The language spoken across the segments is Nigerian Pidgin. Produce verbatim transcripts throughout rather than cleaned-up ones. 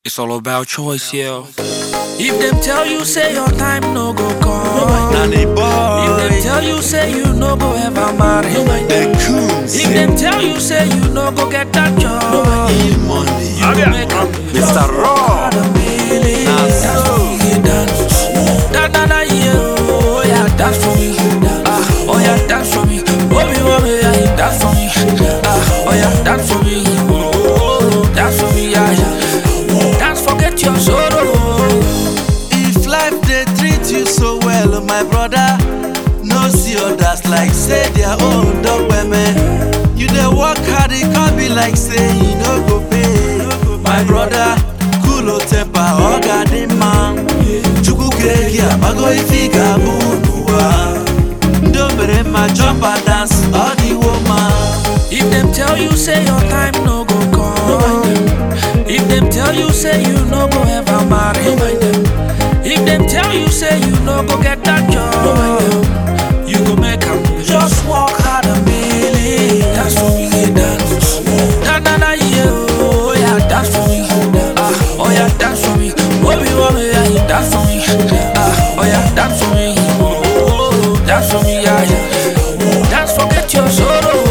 It's all about choice, yeah. If them tell you say your time no go come, Nanny boy, if them tell you say you no go ever marry, the coons, if them tell you say you no go get that job, money, you go make a Mister Raw, Dance for me, dance. Da da da yeah, oh yeah, dance for me. Ah, oh yeah, dance for me. Mommy, mommy, yeah, dance for me. Ah, oh yeah, dance for me. Oh, dance for me, yeah, yeah. Dance, forget your sorrow. If life they treat you so well, my brother, no see others like say their own dog women. You dey work hard, it can't be like say you no go pay. My brother, cool temper, oh God, man. Chuku kregi abago ifika bunuwa. Don't bere my jump and dance, all the woman. If them tell you say your time no go come, if them tell you say you no go ever marry, if them tell you say you no go get that job, you go make am. Just work hard and believe. Dance for me, dance. Da da da yeah, oh yeah, dance for me. Ah, oh yeah, dance for me. Bobby, Bobby, yeah, dance for me. Ah, oh yeah, dance for me. Oh, dance for me, yeah, yeah. Dance, forget your sorrow.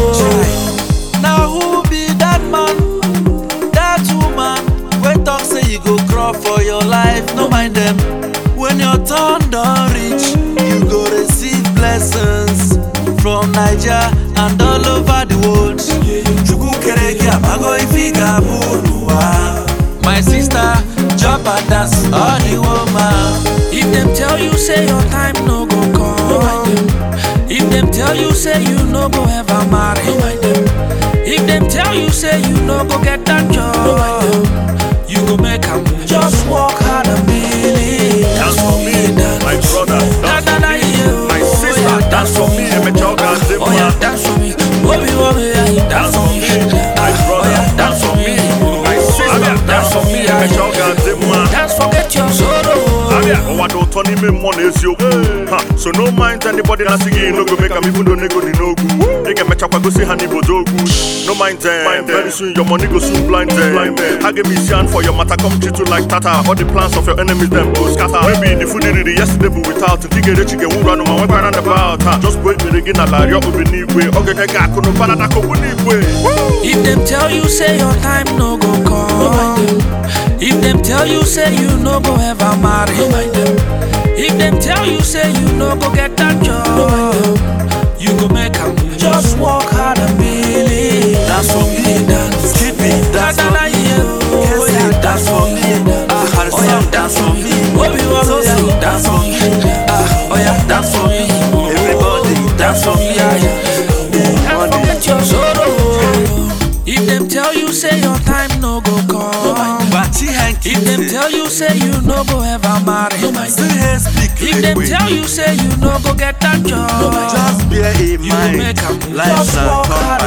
Now who be that man, that woman? When talk say you go crawl for your life, no mind them. When your turn don't reach, you go receive blessings from Niger and all over the world. Chuku kereki amago ifika bunuwa. My sister, jump and dance, all the woman. If them tell you say your time no go come, if them tell you say you no go ever marry, if them tell you say you no go get that job, you go make am. Just work hard and believe. Dance for me, my brother. Dance for me, my sister. Dance for me, my children. Oh yeah, dance for me. Bobby, Bobby, yeah, dance for me. My brother. Dance for me, my sister. Dance for me, my children. dance, forget your sorrow. Oh, I don't turn him in money, is you. So no mind anybody that's singing, no go make a even though nego di no good. They can match up, go see honey bodogu. No mind them. Very soon your money go soon blind them. I give me shan for your matter come treat you like tata. All the plans of your enemies them go scatter. Maybe the food did it yesterday but without it. Get rich again, run on my way around about. Just wait me again, I'll lie up with the way. Okay, I got no banana go way. If them tell you say your time no go come, if them tell you say you no go ever marry, if them tell you say you no go get that job, you go make am. Just work hard and believe. Dance for me, dance. Keep me, dance for me. Oh yeah, Dance for me. Ah, oh yeah, dance for me. Bobby, Bobby, yeah, dance for me. Ah, oh yeah, dance for me. Everybody Dance for me, yeah, yeah. Dance, forget your sorrow. If them tell you say your time no go come, if them tell you say you no go ever marry, if them tell you say you no go get that job, just bear in you go mind, make am. life's Just a work hard